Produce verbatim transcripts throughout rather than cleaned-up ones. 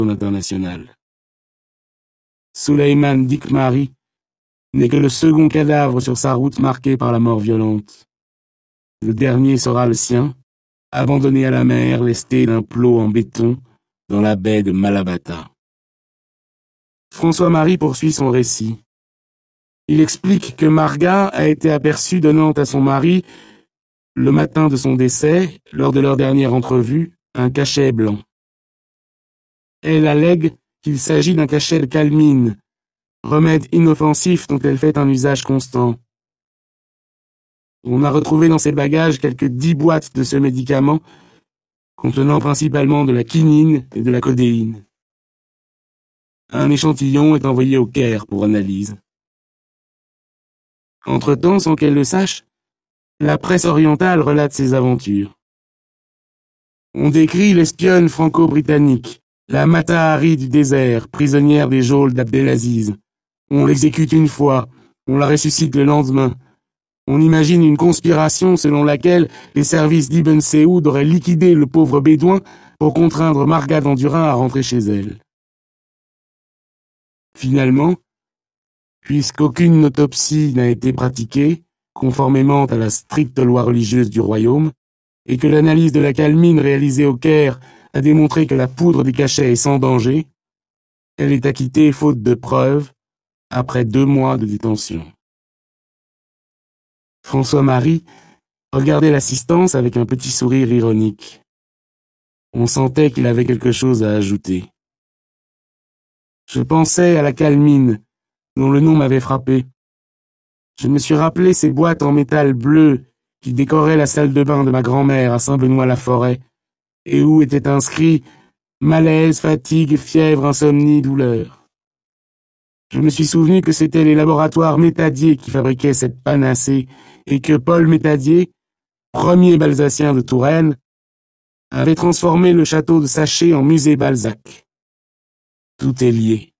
internationale. Souleyman Dikmari n'est que le second cadavre sur sa route marquée par la mort violente. Le dernier sera le sien, abandonné à la mer, lesté d'un plot en béton dans la baie de Malabata. François-Marie poursuit son récit. Il explique que Marga a été aperçue donnant à son mari, le matin de son décès, lors de leur dernière entrevue, un cachet blanc. Elle allègue qu'il s'agit d'un cachet de calmine, remède inoffensif dont elle fait un usage constant. On a retrouvé dans ses bagages quelques dix boîtes de ce médicament, contenant principalement de la quinine et de la codéine. Un échantillon est envoyé au Caire pour analyse. Entre-temps, sans qu'elle le sache, la presse orientale relate ses aventures. On décrit l'espionne franco-britannique, la Mata Hari du désert, prisonnière des geôles d'Abdelaziz. On l'exécute une fois, on la ressuscite le lendemain. On imagine une conspiration selon laquelle les services d'Ibn Saoud auraient liquidé le pauvre bédouin pour contraindre Marga d'Andurin à rentrer chez elle. Finalement, puisqu'aucune autopsie n'a été pratiquée, conformément à la stricte loi religieuse du royaume, et que l'analyse de la calmine réalisée au Caire a démontré que la poudre des cachets est sans danger, elle est acquittée faute de preuves, après deux mois de détention. François-Marie regardait l'assistance avec un petit sourire ironique. On sentait qu'il avait quelque chose à ajouter. Je pensais à la calmine, dont le nom m'avait frappé. Je me suis rappelé ces boîtes en métal bleu qui décoraient la salle de bain de ma grand-mère à Saint-Benoît-la-Forêt, et où était inscrit « malaise, fatigue, fièvre, insomnie, douleur ». Je me suis souvenu que c'était les laboratoires Métadier qui fabriquaient cette panacée, et que Paul Métadier, premier Balzacien de Touraine, avait transformé le château de Saché en musée Balzac. Tout est lié.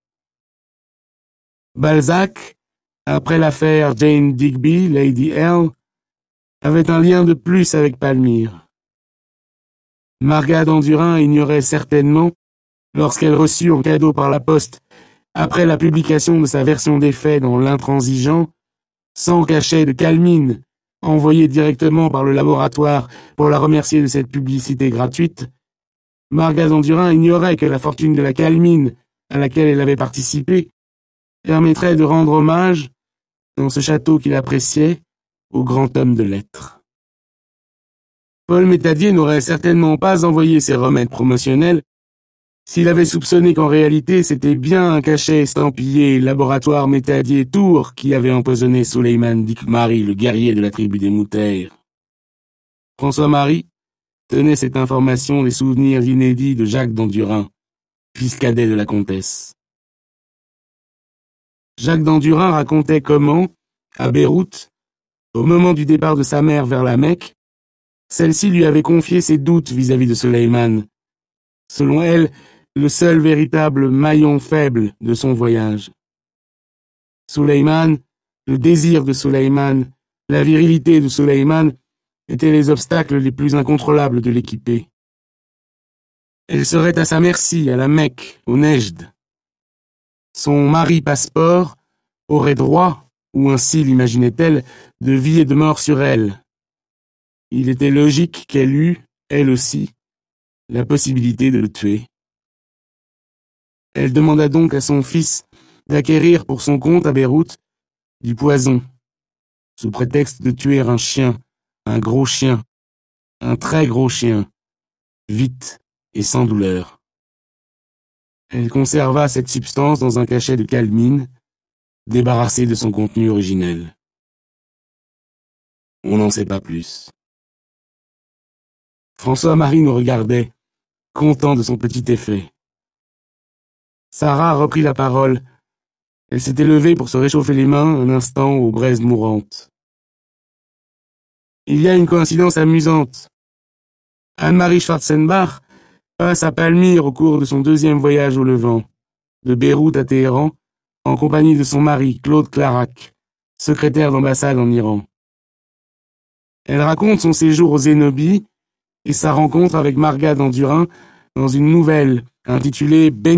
Balzac, après l'affaire Jane Digby, Lady L, avait un lien de plus avec Palmyre. Marga d'Andurin ignorait certainement, lorsqu'elle reçut en cadeau par la poste, après la publication de sa version des faits dans l'Intransigeant, cent cachets de calmine, envoyés directement par le laboratoire pour la remercier de cette publicité gratuite, Marga d'Andurin ignorait que la fortune de la calmine, à laquelle elle avait participé, permettrait de rendre hommage, dans ce château qu'il appréciait, au grand homme de lettres. Paul Métadier n'aurait certainement pas envoyé ses remèdes promotionnels s'il avait soupçonné qu'en réalité c'était bien un cachet estampillé Laboratoire Métadier Tours qui avait empoisonné Souleyman Dikmari, le guerrier de la tribu des Moutaires. François-Marie tenait cette information des souvenirs inédits de Jacques d'Andurin, fils cadet de la comtesse. Jacques d'Andurin racontait comment, à Beyrouth, au moment du départ de sa mère vers la Mecque, celle-ci lui avait confié ses doutes vis-à-vis de Souleyman. Selon elle, le seul véritable maillon faible de son voyage. Souleyman, le désir de Souleyman, la virilité de Souleyman étaient les obstacles les plus incontrôlables de l'équipée. Elle serait à sa merci à la Mecque, au Nejd. Son mari passeport aurait droit, ou ainsi l'imaginait-elle, de vie et de mort sur elle. Il était logique qu'elle eût, elle aussi, la possibilité de le tuer. Elle demanda donc à son fils d'acquérir pour son compte à Beyrouth du poison, sous prétexte de tuer un chien, un gros chien, un très gros chien, vite et sans douleur. Elle conserva cette substance dans un cachet de calmine, débarrassé de son contenu originel. On n'en sait pas plus. François-Marie nous regardait, content de son petit effet. Sarah reprit la parole. Elle s'était levée pour se réchauffer les mains un instant aux braises mourantes. Il y a une coïncidence amusante. Anne-Marie Schwarzenbach passe à Palmyre au cours de son deuxième voyage au Levant, de Beyrouth à Téhéran, en compagnie de son mari, Claude Clarac, secrétaire d'ambassade en Iran. Elle raconte son séjour aux Zénobies et sa rencontre avec Marga d'Andurin dans une nouvelle intitulée